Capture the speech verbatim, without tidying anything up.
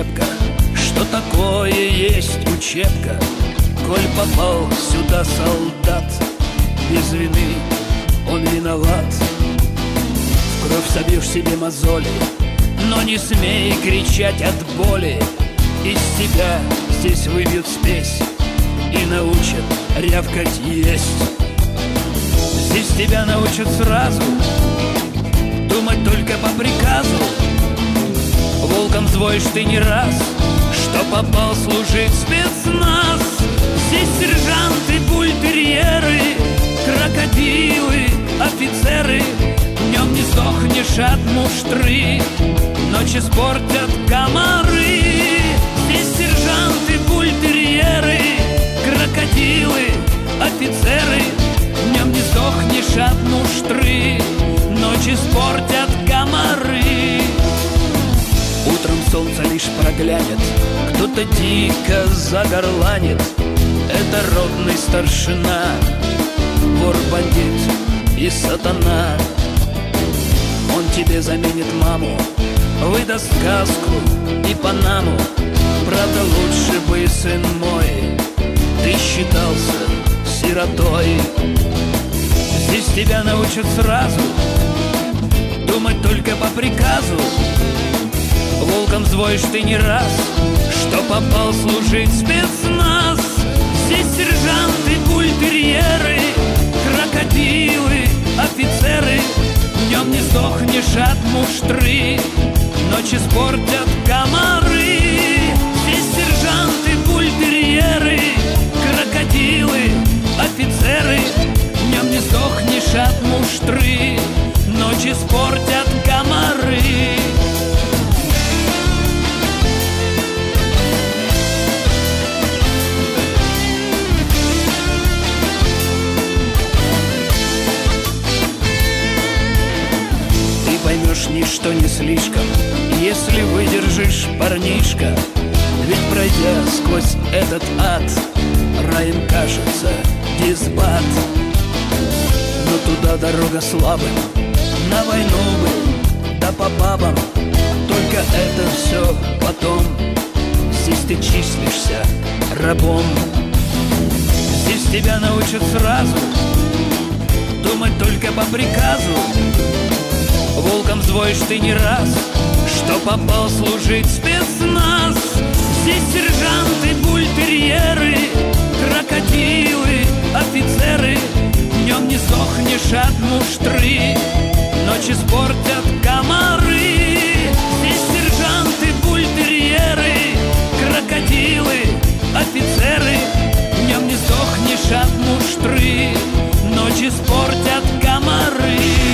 крепко, что такое есть учебка. Коль попал сюда солдат, без вины он виноват. В кровь собьешь себе мозоли, но не смей кричать от боли. Из тебя здесь выбьют спесь и научат рявкать есть. Здесь тебя научат сразу думать только по приказу. Волком взвоишь ты не раз, что попал служить в спецназ. Здесь сержанты, бультерьеры, крокодилы, офицеры. Днем не сдохнешь от муштры, ночи спортят комары. Здесь сержанты, бультерьеры, крокодилы, офицеры. Днем не сдохнешь от муштры, ночи спортят комары. Утром солнце лишь проглянет, кто-то дико загорланит. Это ротный старшина, вор, бандит и сатана. Он тебе заменит маму, выдаст сказку и панаму. Правда, лучше бы, сын мой, ты считался сиротой. Здесь тебя научат сразу думать только по приказу. Волком взвоишь ты не раз, что попал служить в спецназ. Здесь сержанты, бультерьеры, крокодилы, офицеры. Днем не сдохнешь от муштры, ночи спортят комары. Здесь сержанты, бультерьеры, крокодилы, офицеры. Днем не сдохнешь от муштры, ночи спортят комары. Поймешь ничто не слишком, если выдержишь, парнишка. Ведь пройдя сквозь этот ад, раем кажется дисбат. Но туда дорога слабым, на войну бы, да по бабам. Только это все потом, здесь ты числишься рабом. Здесь тебя научат сразу думать только по приказу. Волком взвоишь ты не раз, что попал служить в спецназ. Здесь сержанты, бультерьеры, крокодилы, офицеры. Днем не сдохнешь от муштры, ночи спортят комары. Здесь сержанты, бультерьеры, крокодилы, офицеры. Днем не сдохнешь от муштры, ночи спортят комары.